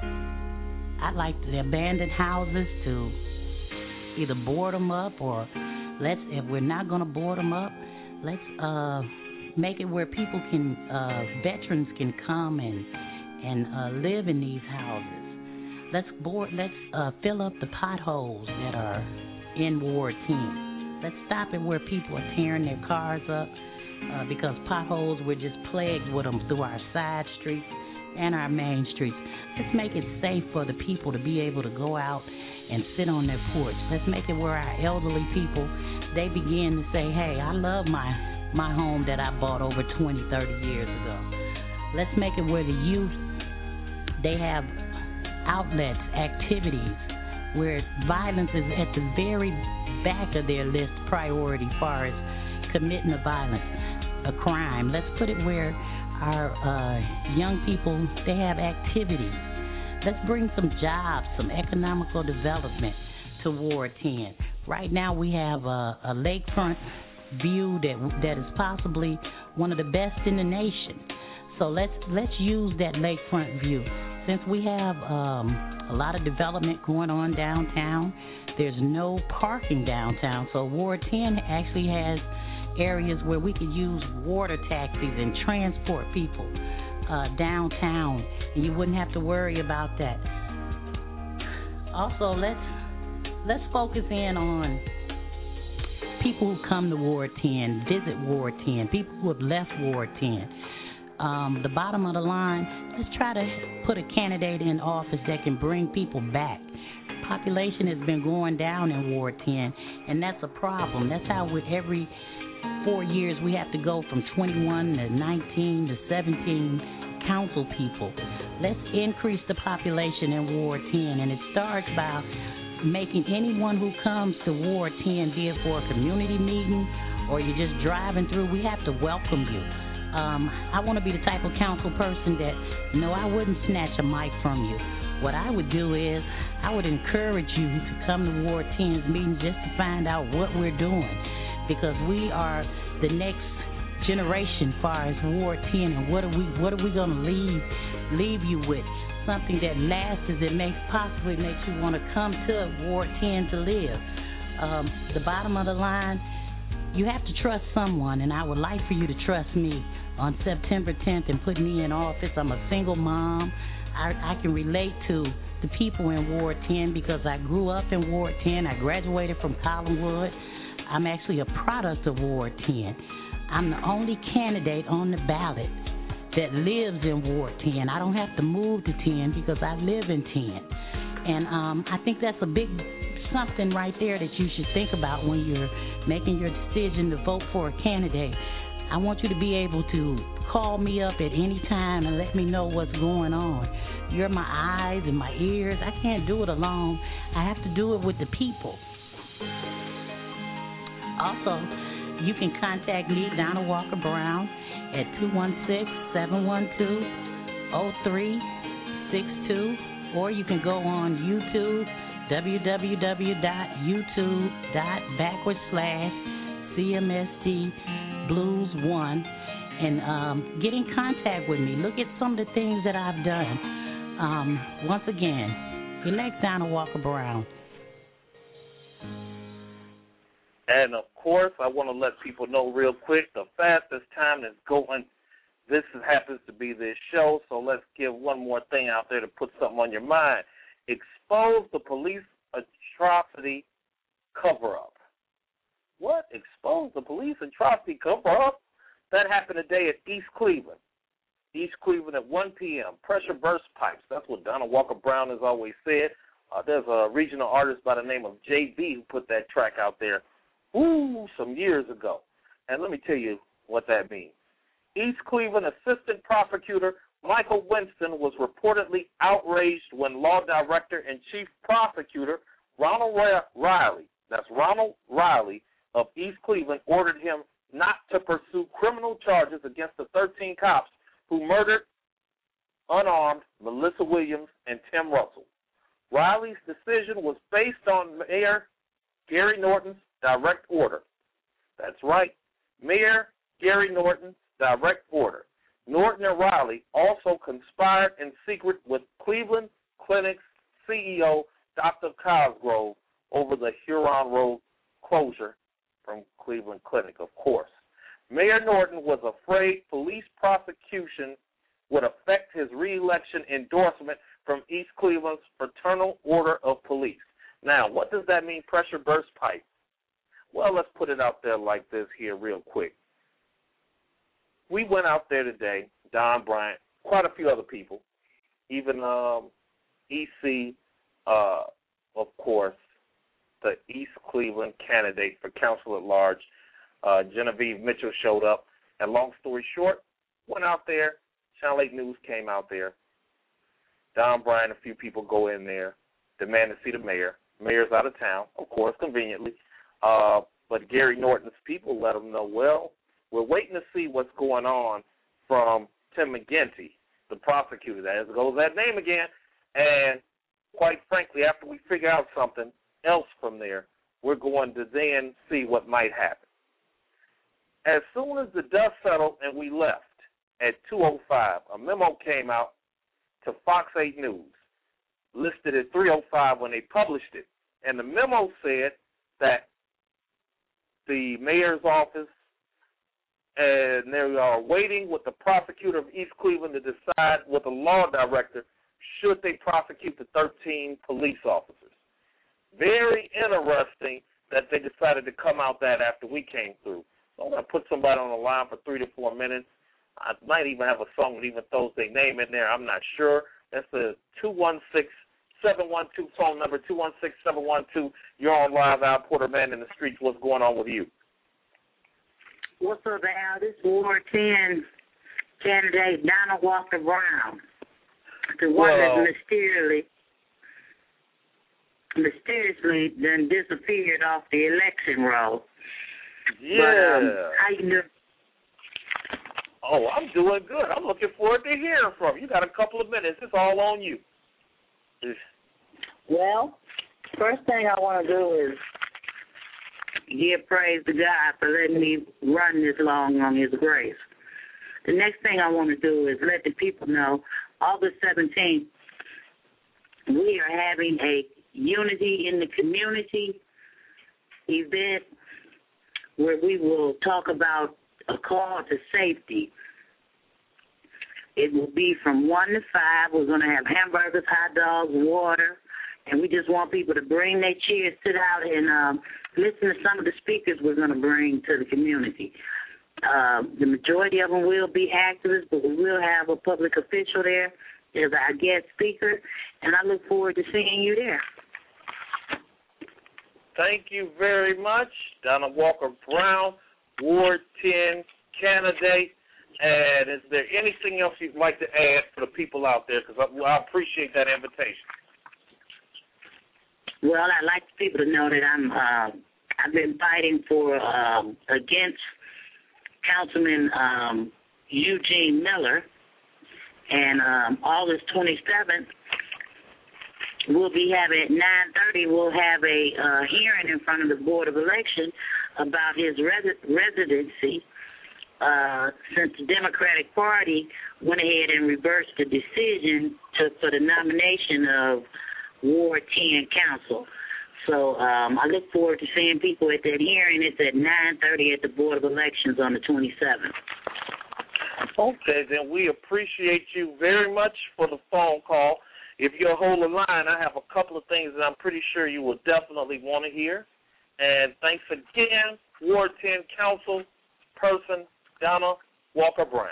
I'd like the abandoned houses to either board them up, or let's, if we're not going to board them up, let's uh, make it where people can, uh, veterans can come and and uh, live in these houses. Let's board. Let's uh, fill up the potholes that are in Ward ten. Let's stop it where people are tearing their cars up uh, because potholes, we're just plagued with them through our side streets and our main streets. Let's make it safe for the people to be able to go out and sit on their porch. Let's make it where our elderly people, they begin to say, hey, I love my, my home that I bought over twenty, thirty years ago. Let's make it where the youth, they have outlets, activities, where violence is at the very back of their list priority as far as committing a violence, a crime. Let's put it where our uh, young people, they have activities. Let's bring some jobs, some economical development to Ward ten. Right now we have a, a lakefront view that that is possibly one of the best in the nation. So let's let's use that lakefront view. Since we have um, a lot of development going on downtown, there's no parking downtown. So Ward ten actually has areas where we could use water taxis and transport people uh, downtown, and you wouldn't have to worry about that. Also, let's let's focus in on people who come to Ward ten, visit Ward ten, people who have left Ward ten. Um, the bottom of the line, let's try to put a candidate in office that can bring people back. Population has been going down in Ward ten, and that's a problem. That's how with every four years we have to go from twenty-one to nineteen to seventeen council people. Let's increase the population in Ward ten, and it starts by making anyone who comes to Ward ten, be it for a community meeting or you're just driving through, we have to welcome you. Um, I want to be the type of council person that, no, I wouldn't snatch a mic from you. What I would do is I would encourage you to come to Ward ten's meeting just to find out what we're doing, because we are the next generation as far as Ward ten, and what are we what are we going to leave leave you with? Something that lasts, that makes possibly makes you want to come to Ward ten to live. Um, the bottom of the line, you have to trust someone, and I would like for you to trust me on September tenth and put me in office. I'm a single mom. I, I can relate to the people in Ward ten because I grew up in Ward ten. I graduated from Collinwood. I'm actually a product of Ward ten. I'm the only candidate on the ballot that lives in Ward ten. I don't have to move to ten because I live in ten. And um, I think that's a big something right there that you should think about when you're making your decision to vote for a candidate. I want you to be able to call me up at any time and let me know what's going on. You're my eyes and my ears. I can't do it alone. I have to do it with the people. Also, you can contact me, Donna Walker Brown, at two one six, seven one two, zero three six two, or you can go on YouTube, www dot youtube dot backward slash C M S D Blues one, and um, get in contact with me. Look at some of the things that I've done. Um, once again, elect Donna Walker Brown. And, of course, I want to let people know real quick, the fastest time that's going, this happens to be this show, so let's give one more thing out there to put something on your mind. Expose the police atrocity cover-up. What? Expose the police atrocity cover-up? That happened today at East Cleveland. East Cleveland at one p.m. Pressure burst pipes. That's what Donna Walker Brown has always said. Uh, there's a regional artist by the name of J V who put that track out there ooh, some years ago. And let me tell you what that means. East Cleveland Assistant Prosecutor Michael Winston was reportedly outraged when Law Director and Chief Prosecutor Ronald Riley, that's Ronald Riley of East Cleveland, ordered him not to pursue criminal charges against the thirteen cops who murdered unarmed Melissa Williams and Tim Russell. Riley's decision was based on Mayor Gary Norton's direct order. That's right, Mayor Gary Norton's direct order. Norton and Riley also conspired in secret with Cleveland Clinic's C E O, Doctor Cosgrove, over the Huron Road closure from Cleveland Clinic, of course. Mayor Norton was afraid police prosecution would affect his re-election endorsement from East Cleveland's Fraternal Order of Police. Now, what does that mean, pressure burst pipe? Well, let's put it out there like this here real quick. We went out there today, Don Bryant, quite a few other people, even um, E C, uh, of course, the East Cleveland candidate for council at large, uh, Genevieve Mitchell, showed up. And long story short, went out there. Channel eight News came out there. Don Bryant, a few people go in there, demand to see the mayor. Mayor's out of town, of course, conveniently. Uh, but Gary Norton's people let him know, well, we're waiting to see what's going on from Tim McGinty, the prosecutor. There goes that name again. And quite frankly, after we figure out something else from there, we're going to then see what might happen. As soon as the dust settled and we left at two oh five, a memo came out to Fox eight News, listed at three oh five when they published it. And the memo said that the mayor's office, and they are waiting with the prosecutor of East Cleveland to decide with the law director should they prosecute the thirteen police officers. Very interesting that they decided to come out that after we came through. So I'm going to put somebody on the line for three to four minutes. I might even have a song that even throws their name in there. I'm not sure. That's the two one six, seven one two phone number, two one six, seven one two. You're on live, Al Porter, Man in the Streets. What's going on with you? What's up, Al? This is Ward ten candidate Donna Walker Brown, the one well, that mysteriously, mysteriously then disappeared off the election roll. Yeah. But, um, how you doing? Oh, I'm doing good. I'm looking forward to hearing from you. You got a couple of minutes. It's all on you. Well, first thing I want to do is give praise to God for letting me run this long on His grace. The next thing I want to do is let the people know August seventeenth, we are having a Unity in the Community event where we will talk about a call to safety. It will be from one to five. We're going to have hamburgers, hot dogs, water, and we just want people to bring their chairs, sit out, and um, listen to some of the speakers we're going to bring to the community. Uh, the majority of them will be activists, but we will have a public official there as our guest speaker, and I look forward to seeing you there. Thank you very much, Donna Walker Brown, Ward ten candidate. And is there anything else you'd like to add for the people out there? Because I, well, I appreciate that invitation. Well, I'd like people to know that I'm. Uh, I've been fighting for um, against Councilman um, Eugene Miller, and um, August twenty-seventh, we'll be having at nine thirty. We'll have a uh, hearing in front of the Board of Election about his res- residency. Uh, since the Democratic Party went ahead and reversed the decision to, for the nomination of Ward ten Council. So um, I look forward to seeing people at that hearing. It's at nine thirty at the Board of Elections on the twenty-seventh. Okay, then we appreciate you very much for the phone call. If you'll hold the line, I have a couple of things that I'm pretty sure you will definitely want to hear. And thanks again, Ward ten Council person, Donna Walker Brown.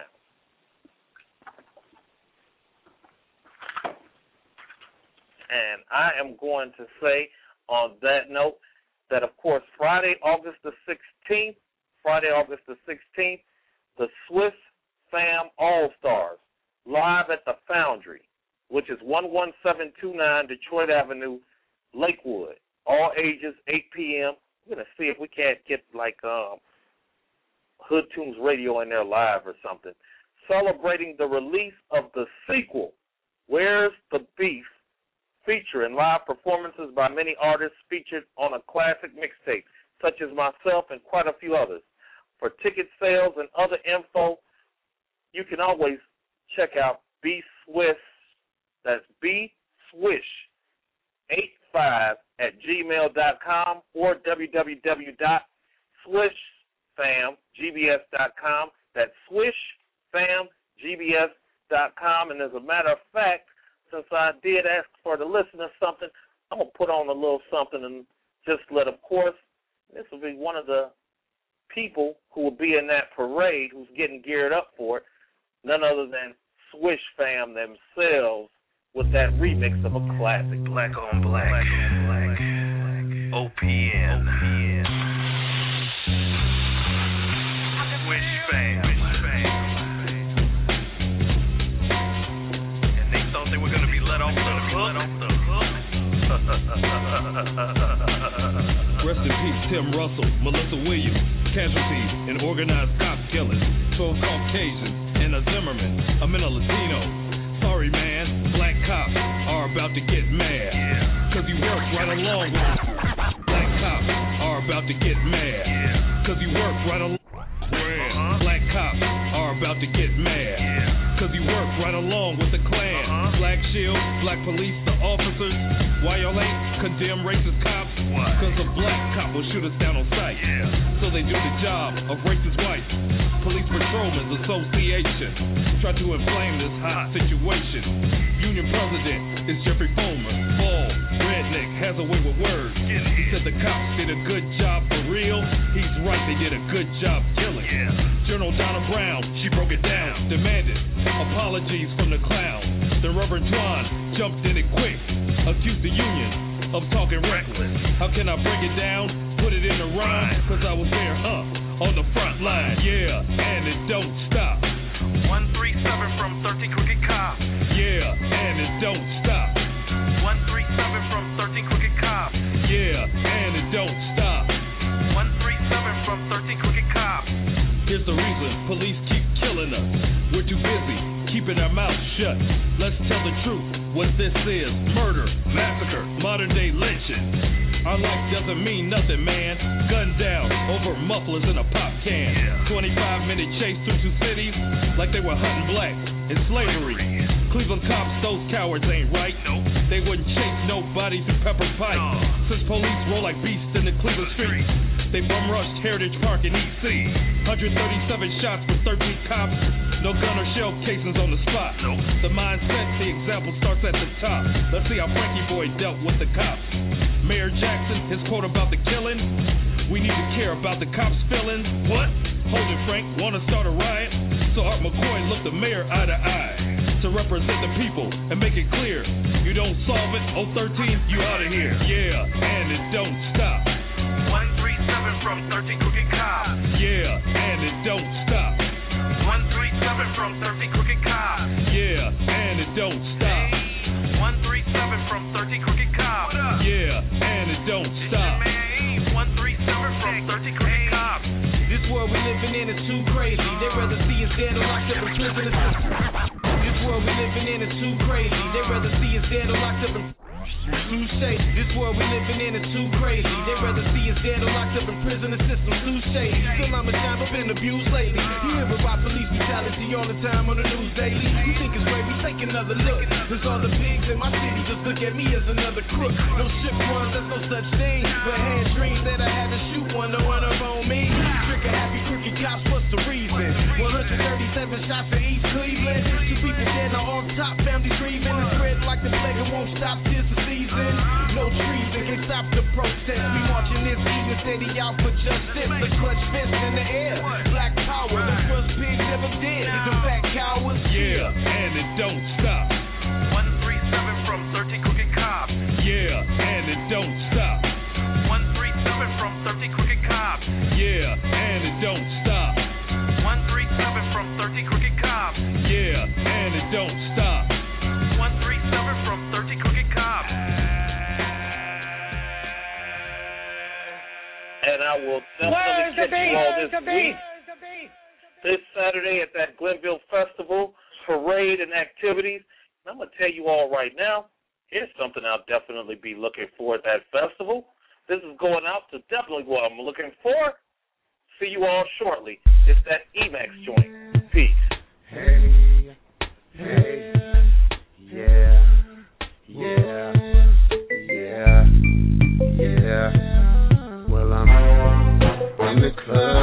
And I am going to say on that note that, of course, Friday, August the sixteenth, Friday, August the sixteenth, the Swiss Fam All-Stars, live at the Foundry, which is one one seven two nine Detroit Avenue, Lakewood. All ages, eight p.m. We're going to see if we can't get, like, um, Hood Tunes Radio in there live or something. celebrating the release of the sequel, Where's the Beef, featuring live performances by many artists featured on a classic mixtape, such as myself and quite a few others. For ticket sales and other info, you can always check out B Swish, that's B Swish eighty-five at gmail dot com or w w w dot swish fam g b s dot com. That's swish fam g b s dot com. And as a matter of fact, since I did ask for the listeners something, I'm going to put on a little something and just let, of course, this will be one of the people who will be in that parade who's getting geared up for it, none other than Swish Fam themselves with that remix of a classic. Black on Black, black, on black. O P N. Swish Fam. And they thought they were going to be let off the hook. Rest in peace, Tim Russell, Melissa Williams, casualties in organized cop killings, twelve Caucasians, and a Zimmerman, a man, a Latino. Sorry, man, black cops are about to get mad, cause you work right along with black cops are about to get mad, cause you work right along black cops are about to get mad, cause you work right along with the Klan. Black shield, black police, the officers. Why y'all ain't condemn racist cops? Cause a black cop will shoot us down on sight. So they do the job of racist whites. Police Patrolmen's Association try to inflame this hot situation. Union president is Jeffrey Fulmer. Bald, redneck, has a way with words. He said the cops did a good job for real. He's right, they did a good job killing. General Donna Brown, she broke it down, demanded apologies from the clown. Then Reverend Twan jumped in it quick, accused the union of talking reckless. How can I break it down, put it in a rhyme? Cause I was there, huh, on the front line, yeah, and it don't stop. one three seven from thirteen Crooked Cops. Yeah, and it don't stop. one three seven from thirteen Crooked Cops. Yeah, and it don't stop. one three seven from thirteen Crooked Cops. Here's the reason police keep killing us. We're too busy keeping our mouths shut. Let's tell the truth. What this is, murder, massacre, modern day lynching. Our life doesn't mean nothing, man. Gunned down over mufflers in a pop can. twenty-five minute chase through two cities like they were hunting black in slavery. Cleveland cops, those cowards ain't right. They wouldn't chase nobody through pepper pipe. Since police roll like beasts in the Cleveland streets, they bum rushed Heritage Park in E C. one hundred thirty-seven shots with thirteen cops. No gun or shell casings on the spot. The mindset, the example starts at the top. Let's see how Frankie Boy dealt with the cops. Mayor Jackson, his quote about the killing. We need to care about the cops' feelings. What? Hold it, Frank. Want to start a riot? So Art McCoy looked the mayor eye to eye to represent the people and make it clear. You don't solve it, oh thirteen, you out of here. Yeah, and it don't stop. one three seven from thirteen Crooked Cops. Yeah, and it don't stop. one three seven from thirteen Crooked Cops. Yeah, and it don't stop. one three seven from thirteen Crooked Cops. Yeah, and it don't stop. one three seven from thirteen Crooked Cops. This world we living in is too crazy. They'd rather see us dead or locked up in prison. This world we living in is too crazy. They'd rather see us dead or locked up in Touche. This world we living in is too crazy. They'd rather see us dead or locked up in prison. The system too shady. Still I'm a dime, I've been abused lately. You hear about police brutality all the time on the news daily. You think it's great, we take another look. There's all the pigs in my city just look at me as another crook. No shit ones, there's no such thing. But had dreams that I had to shoot one to run up on me. Trigger happy crooked cops, what's the reason? one hundred thirty-seven shots in East Cleveland. Two people dead on off top, families grieving. It's spreading like the plague, it won't stop till the season. No treason can stop the protest. We marching this evening, steady out for justice. The clutch fist in the air. Black power, the first pig never did. The fat cowards. Yeah, and it don't stop. one three seven from thirteen Crooked Cops. Yeah, and it don't stop. one three seven from thirteen Crooked Cops. Yeah, and it don't stop. one three seven from thirteen Crooked Cops. Yeah, and it don't stop. one three seven from thirteen Crooked Cops. And I will Where's definitely the get you all beef? this Where's the week. beef? this Saturday at that Glenville Festival, parade and activities. And I'm going to tell you all right now, here's something I'll definitely be looking for at that festival. This is going out to definitely what I'm looking for. See you all shortly. It's that E-Max joint. Peace. Hey, hey, yeah, yeah, yeah, yeah. Well, I'm in the club.